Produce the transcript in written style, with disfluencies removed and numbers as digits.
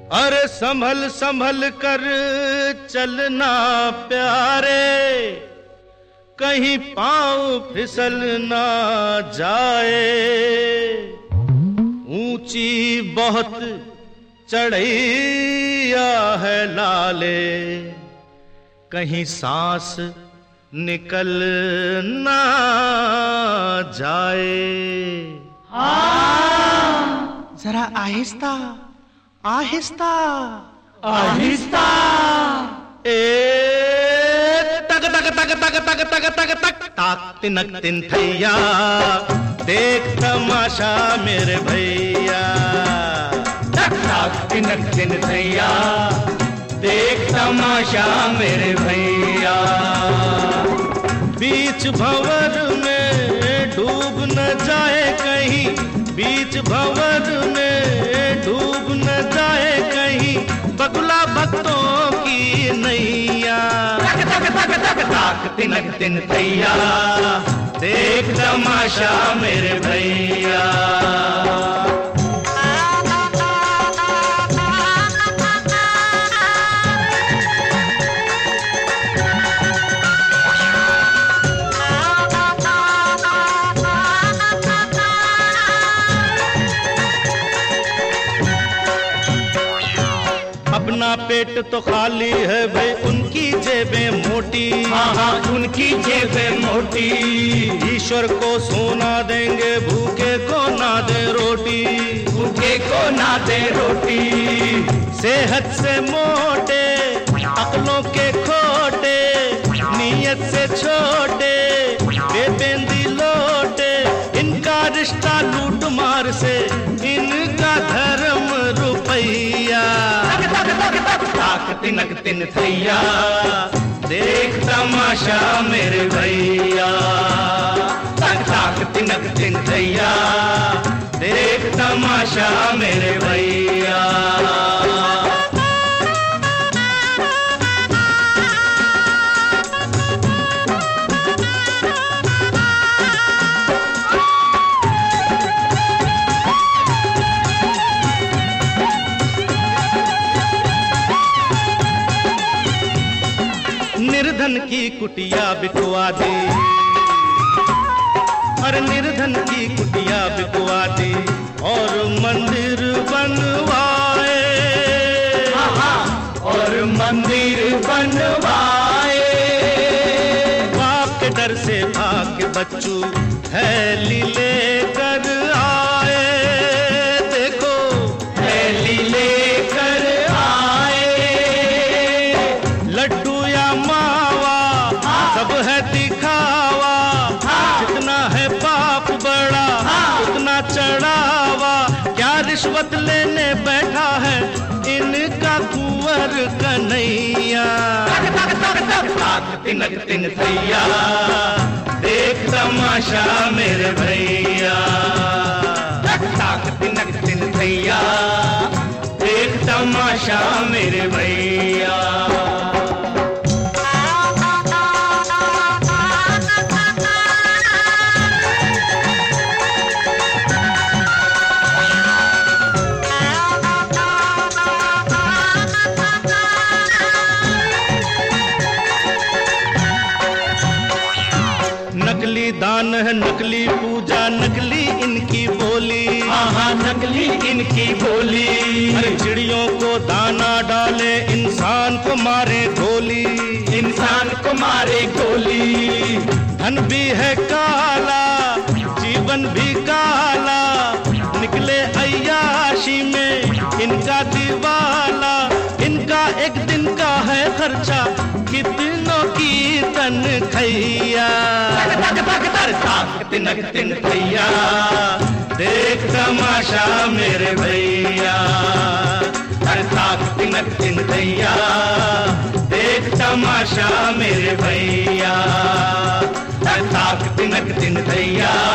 अरे संभल संभल कर चलना प्यारे, कहीं पाँव फिसल ना जाए। ऊंची बहुत चढ़ैया है लाले, कहीं सांस निकल ना जाए। जरा आहिस्ता आहिस्ता आहिस्ता। तक तक तक तक तक तक तक तक ताक तिनक तिन थैया, देख तमाशा मेरे भैया। तक ताक तिनक तिन थैया, देख तमाशा मेरे भैया। बीच भंवर में डूब न जाए कहीं, बीच भंवर में डूब न जाए कहीं, बगुला भक्तों की नैया। तक तक तक तक ताक तिनक तिन थैया, देख तमाशा मेरे भैया। अपना पेट तो खाली है भाई, उनकी जेबें मोटी। हाँ हाँ उनकी जेबें मोटी। ईश्वर को सोना देंगे, भूखे को ना दे रोटी। भूखे को ना दे रोटी। सेहत से मोटे, अक्लों के खोटे, नीयत से छोटे, बेबेंदी लोटे। इनका रिश्ता लूट मार से, इनका धर्म रुपैया। ताक तिनक तिन थैया, देख तमाशा मेरे भैया। तक ताक तिनक तिन थैया, देख तमाशा मेरे भैया। निर्धन की कुटिया बिकवा दी, अरे निर्धन की कुटिया बिकवा दी, और मंदिर बनवाए। और मंदिर बनवाए। बाप के डर से भाग के बच्चू थैली लेकर आए। देखो थैली लेकर आए। लड्डू या मावा सब है दिखावा, जितना है पाप बड़ा उतना चढ़ावा। क्या रिश्वत लेने बैठा है इनका कुंवर कन्हैया। ताक तिनक तिन थैया, देख तमाशा मेरे भैया। ताक तिनक तिन थैया, देख तमाशा मेरे भैया। नकली दान है, नकली पूजा, नकली इनकी बोली। हाँ नकली इनकी बोली। अरे चिड़ियों को दाना डाले, इंसान को मारे गोली। इंसान को मारे गोली। धन भी है काला, जीवन भी काला, निकले अय्याशी में इनका दिवाला। इनका एक दिन का है खर्चा, कितनों की तनखैया। ताक तिनक तिन थैया, देख तमाशा मेरे भैया। ताक तिनक तिन थैया, देख तमाशा मेरे भैया। ताक तिनक तिन थैया,